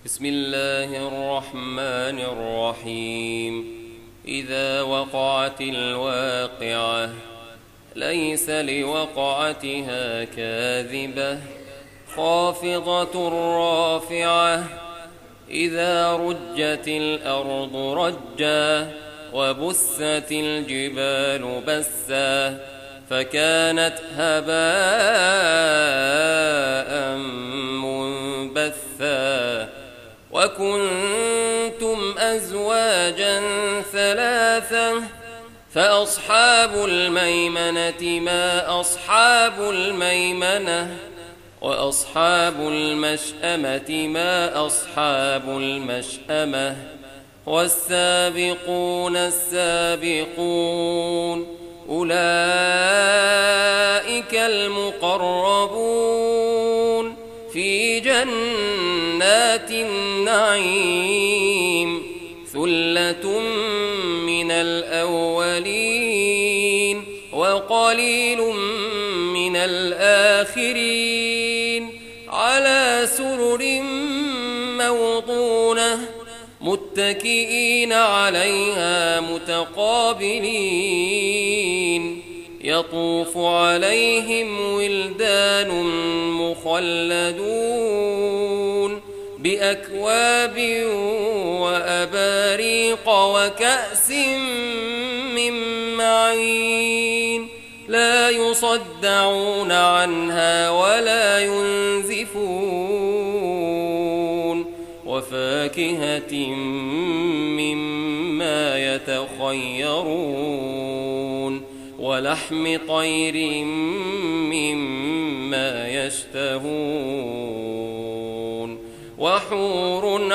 بسم الله الرحمن الرحيم. إذا وقعت الواقعة ليس لوقعتها كاذبة خافضة رافعة. إذا رجت الأرض رجا وبست الجبال بسا فكانت هباء منبثا. وكنتم أزواجا ثلاثة فأصحاب الميمنة ما أصحاب الميمنة وأصحاب المشأمة ما أصحاب المشأمة. والسابقون السابقون أولئك المقربون في جنات النعيم. ثلة من الأولين وقليل من الآخرين على سرر موضونة متكئين عليها متقابلين. يطوف عليهم ولدان مخلدون بأكواب وأباريق وكأس من معين لا يصدعون عنها ولا ينزفون. وفاكهة مما يتخيرون ولحم طير مما يشتهون. وحور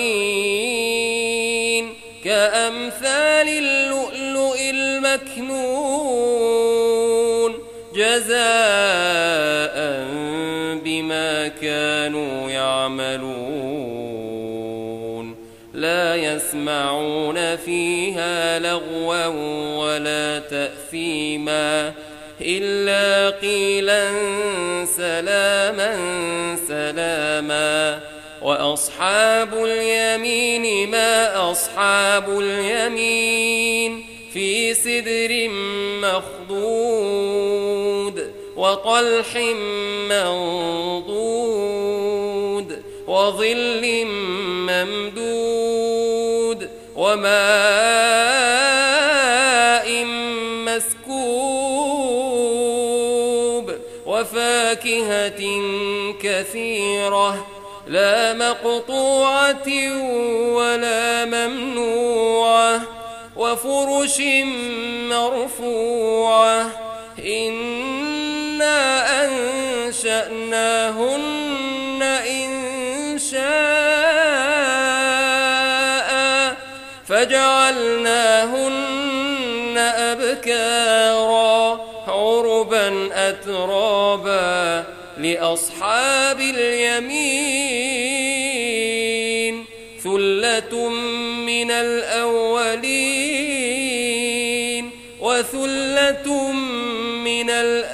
عين كأمثال اللؤلؤ المكنون جزاء بما كانوا يعملون. لا يسمعون فيها لغوا ولا تأثيما إلا قيلا سلاما سلاما. وأصحاب اليمين ما أصحاب اليمين في سدر مخضود وطلح منضود وظل ممدود وماء مسكوب. وفاكهة كثيرة لا مقطوعة ولا ممنوعة وفرش مرفوعة. إنا أنشأناهن إنشاء فجعلناهن أبكارا عربا أترابا لأصحاب اليمين. ثلة من الأولين وثلة من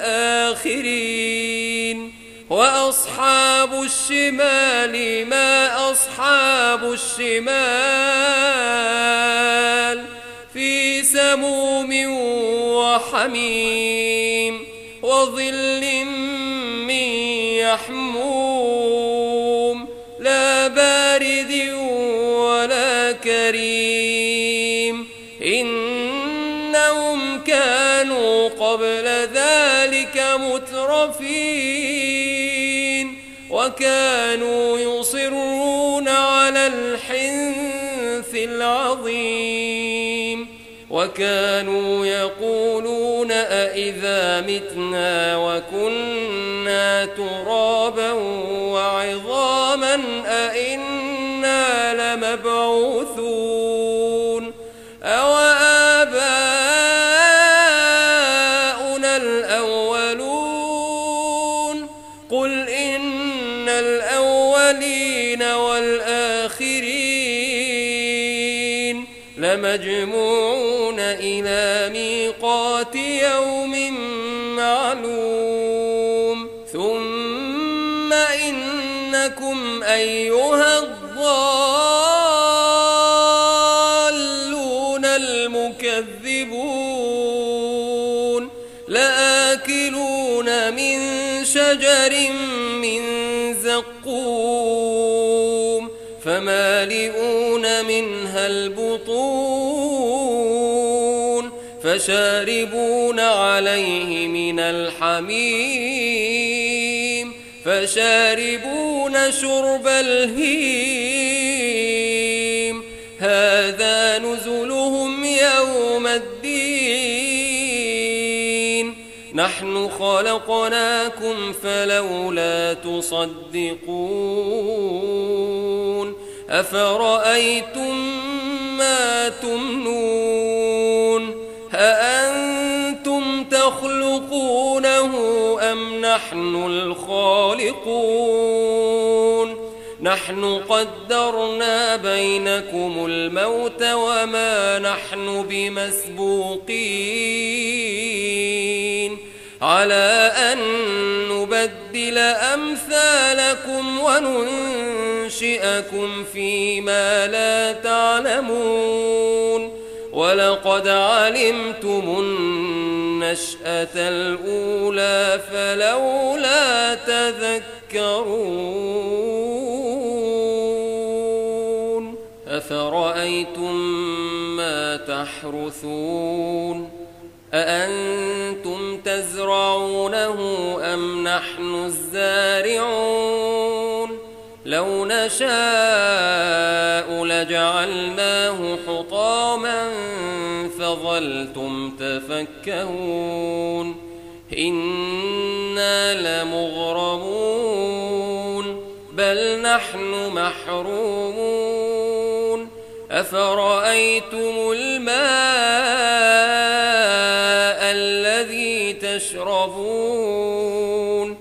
الآخرين. وأصحاب الشمال ما أصحاب الشمال في سموم وحميم وظل من يحموم لا بارد ولا كريم. إنهم كانوا قبل ذلك مترفين وكانوا يصرون على الحنث العظيم. وكانوا يقولون أإذا متنا وكنا ترابا وعظاما أإنا لمبعوثون أوآباؤنا الأولون قل إن الأولين والآخرين لمجموعون إلى ميقات يوم معلوم. ثم إنكم أيها فمالئون منها البطون فشاربون عليه من الحميم فشاربون شرب الهيم هذا نزلهم يوم الدين نحن خلقناكم فلولا تصدقون أفرأيتم ما تمنون أأنتم تخلقونه أم نحن الخالقون نحن قدرنا بينكم الموت وما نحن بمسبوقين على أن نبدل أمثالكم وننشئكم فيما لا تعلمون ولقد علمتم النشأة الأولى فلولا تذكرون أفرأيتم ما تحرثون أأنتم تزرعونه أم نحن الزارعون لو نشاء لجعلناه حطاما فظلتم تفكهون إنا لمغرمون بل نحن محرومون أفرأيتم الماء الذي تشربون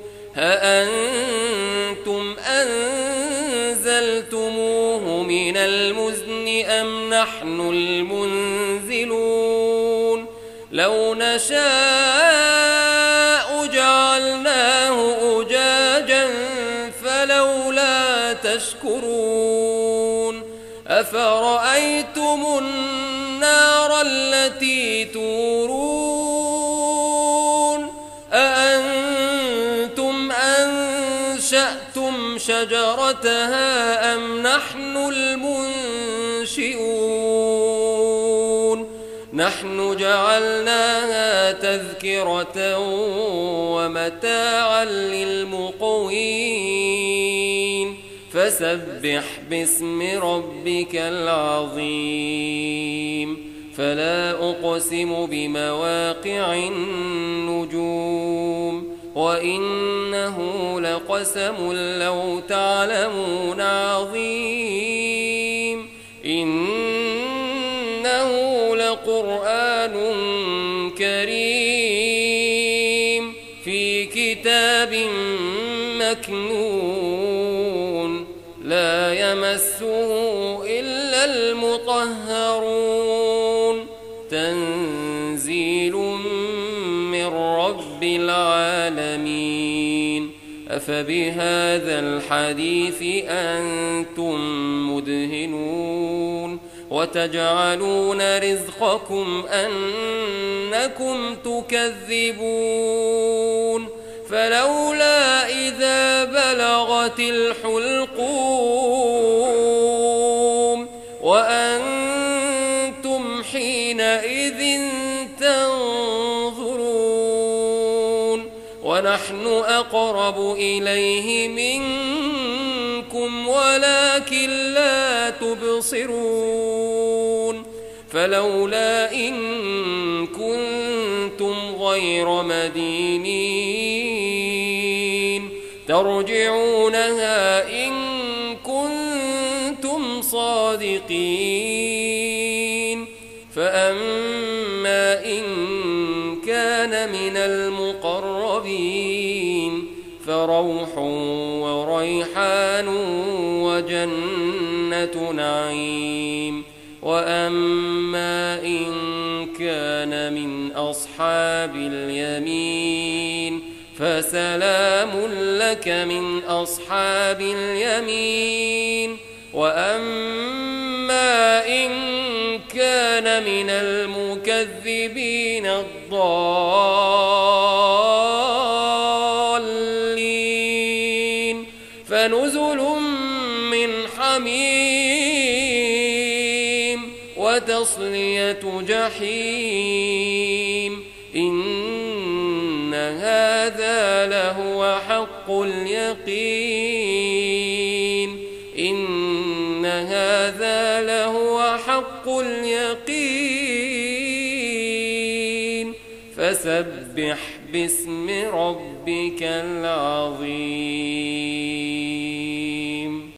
أأنتم أنزلتموه من المزن أم نحن المنزلون لو نشاء جعلناه أجاجا فلولا تشكرون أفرأيتم النار التي تورون أأنتم أنشأتم شجرتها أم نحن المنشئون نحن جعلناها تذكرة ومتاعا للمقوين فسبح باسم ربك العظيم فلا أقسم بمواقع النجوم وإنه لقسم لو تعلمون عظيم إنه لقرآن كريم في كتاب مكنون لا يمسه إلا المطهرون تنزيل من رب العالمين أفبهذا الحديث أنتم مدهنون وتجعلون رزقكم أنكم تكذبون فلولا إذا بلغت الحلقوم وأنتم حينئذ تنظرون ونحن أقرب إليه منكم ولكن لا تبصرون فلولا إن كنتم غير مدينين ترجعونها إن كنتم صادقين فأما إن كان من المقربين فروح وريحان وجنة نعيم وأما إن كان من أصحاب اليمين فسلام لك من أصحاب اليمين وأما إن كان من المكذبين الضالين فنزل من حميم وتصلية جحيم إن هذا لهو حق اليقين إن هذا لهو حق اليقين فسبح باسم ربك العظيم.